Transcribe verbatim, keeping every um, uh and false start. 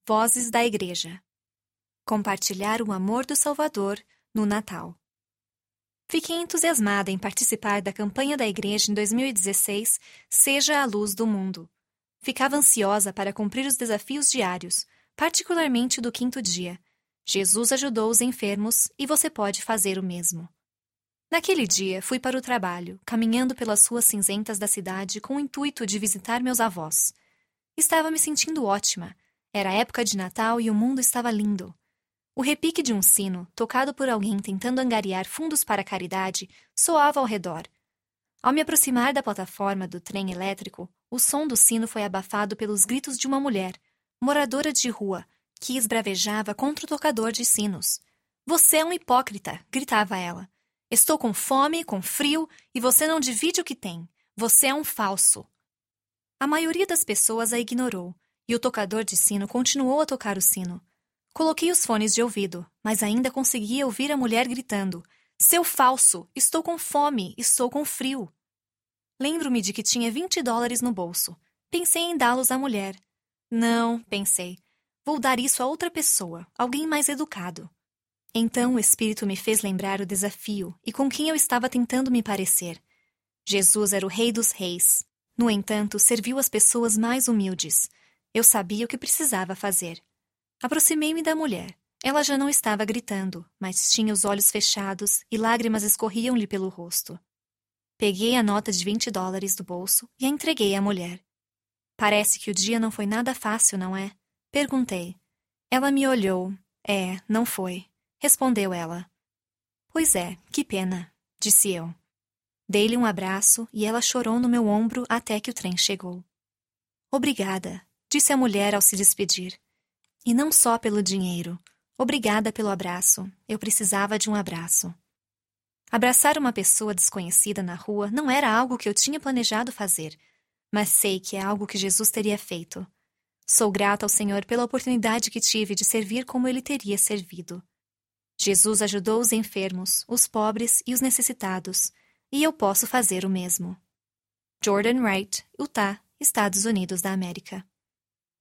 Vozes da Igreja. Compartilhar o amor do Salvador no Natal. Fiquei entusiasmada em participar da campanha da Igreja em dois mil e dezesseis Seja a Luz do Mundo. Ficava ansiosa para cumprir os desafios diários, particularmente do quinto dia. Jesus ajudou os enfermos e você pode fazer o mesmo. Naquele dia, fui para o trabalho, caminhando pelas ruas cinzentas da cidade com o intuito de visitar meus avós. Estava me sentindo ótima. Era época de Natal e o mundo estava lindo. O repique de um sino, tocado por alguém tentando angariar fundos para a caridade, soava ao redor. Ao me aproximar da plataforma do trem elétrico, o som do sino foi abafado pelos gritos de uma mulher, moradora de rua, que esbravejava contra o tocador de sinos. "Você é um hipócrita!" gritava ela. "Estou com fome, com frio, e você não divide o que tem. Você é um falso." A maioria das pessoas a ignorou, e o tocador de sino continuou a tocar o sino. Coloquei os fones de ouvido, mas ainda conseguia ouvir a mulher gritando: "Seu falso! Estou com fome! Estou com frio!" Lembro-me de que tinha vinte dólares no bolso. Pensei em dá-los à mulher. Não, pensei. Vou dar isso a outra pessoa, alguém mais educado. Então o Espírito me fez lembrar o desafio e com quem eu estava tentando me parecer. Jesus era o Rei dos Reis. No entanto, serviu as pessoas mais humildes. Eu sabia o que precisava fazer. Aproximei-me da mulher. Ela já não estava gritando, mas tinha os olhos fechados e lágrimas escorriam-lhe pelo rosto. Peguei a nota de vinte dólares do bolso e a entreguei à mulher. "Parece que o dia não foi nada fácil, não é?" Perguntei. Ela me olhou. "É, não foi." Respondeu ela. "Pois é, que pena", disse eu. Dei-lhe um abraço e ela chorou no meu ombro até que o trem chegou. "Obrigada", disse a mulher ao se despedir. E não só pelo dinheiro. Obrigada pelo abraço. Eu precisava de um abraço. Abraçar uma pessoa desconhecida na rua não era algo que eu tinha planejado fazer, mas sei que é algo que Jesus teria feito. Sou grata ao Senhor pela oportunidade que tive de servir como Ele teria servido. Jesus ajudou os enfermos, os pobres e os necessitados, e eu posso fazer o mesmo. Jordan Wright, Utah, Estados Unidos da América.